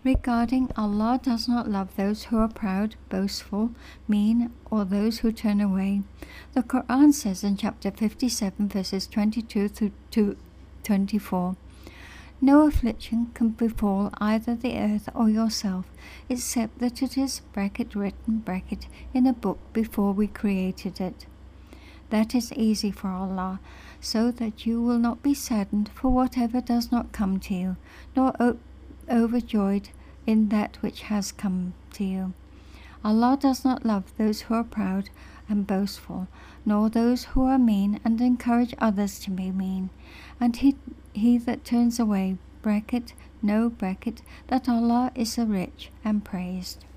Regarding Allah does not love those who are proud, boastful, mean, or those who turn away. The Quran says in chapter 57, verses 22 to 24, "No affliction can befall either the earth or yourself, except that it is written in a book before we created it. That is easy for Allah, so that you will not be saddened for whatever does not come to you, nor overjoyed in that which has come to you. Allah does not love those who are proud and boastful, nor those who are mean and encourage others to be mean. And he that turns away, that Allah is rich and praised."